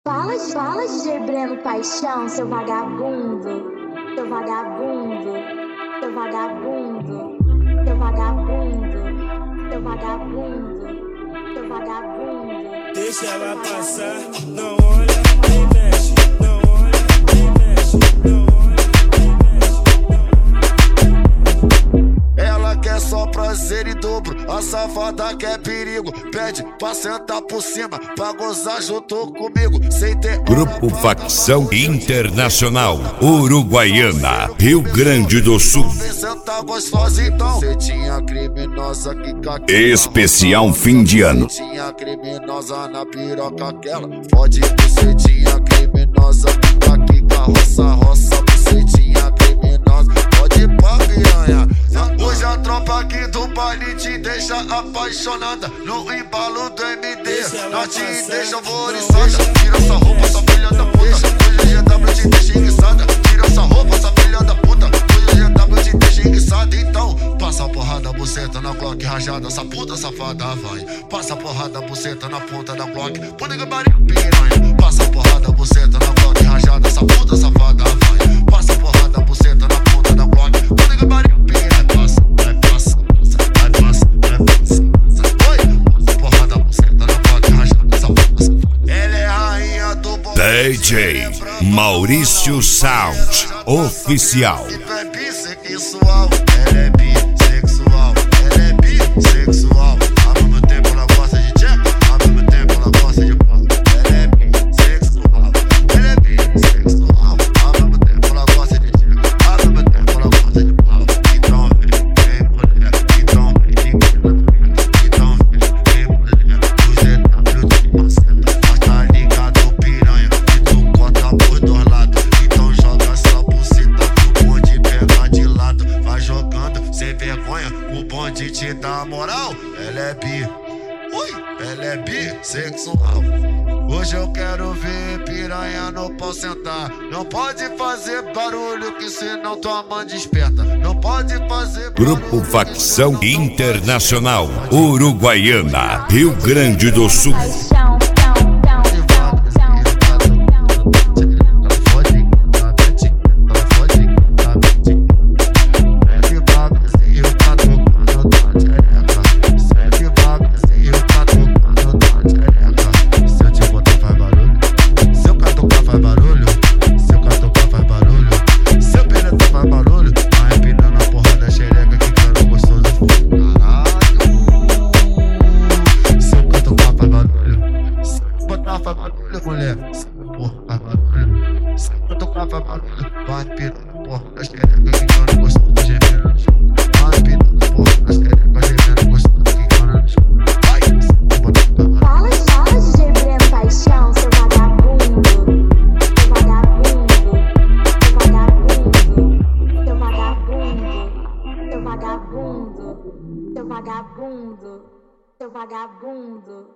Fala, DJ Breno Paixão, seu vagabundo, seu vagabundo, seu vagabundo, seu vagabundo, seu vagabundo, seu vagabundo. Deixa ela passar, não olha, nem mexe, não olha, nem mexe, não olha, nem mexe, não olha. Ela quer só prazer em dobro, a safada quer perigo. Pede pra sentar por cima, pra gozar junto comigo. Sem ter Grupo Facção Internacional Uruguaiana, Rio Grande do Sul. sentar gostosa então. Cê tinha criminosa que caquela. Especial fim de ano. Cê tinha criminosa na piroca aquela. Fode bucetinha criminosa que tá aqui carroça, roça. Bucetinha criminosa, pode pra piranha. Hoje a tropa aqui do baile te deixa apaixonada. No embalo do MD, ela te deixa alvoriçada. Tira essa roupa, essa filha da puta. Hoje o GW te deixa enguiçada. Tira essa roupa, essa filha da puta. Hoje o GW te deixa enguiçada. Então, passa a porrada, buceta na Glock rajada. Essa puta safada vai. Passa a porrada, buceta na ponta da Glock. Põe gabarito, piranha. Passa a porrada, buceta na Glock rajada. Essa puta safada vai. Passa a porrada, buceta na ponta da Glock. Põe gabarito, piranha. DJ Maurício Sound Oficial. Ela é bissexual, ela é bissexual, ela é bissexual. Ao mesmo tempo ela gosta de tcheca, ao mesmo tempo ela gosta de pau. Ela é bissexual, ela é bissexual. Ao mesmo tempo ela gosta de tcheca, ao mesmo tempo ela gosta de pau. Então vem mulher, então vem então vem mulher. O GW de maceta, mas tá ligado piranha. E tu corta por dois lados, então joga essa buceta pro bonde pega de lado. Vai jogando sem vergonha, o bonde te dá moral. Ela é bi, ui, ela é bissexual. Hoje eu quero ver piranha no pau sentar. Não pode fazer barulho que senão tua mãe desperta. Não pode fazer barulho. Grupo Facção Internacional Uruguaiana, Rio Grande do Sul. Paixão, mulher, porra, faz barulho. Se eu tocar, faz barulho. Vai pirando, porra, das querecas que eu não gosto de gemendo no chão. Vai pirando, porra, das querecas gemendo gostoso que eu não gosto. Vai, fala, DJ Breno Paixão, seu vagabundo, seu vagabundo, seu vagabundo, seu vagabundo, seu vagabundo, seu vagabundo, seu vagabundo.